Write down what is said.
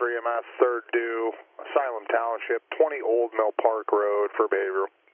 EMS, third due, Asylum Township, 20 Old Mill Park Road for behavioral.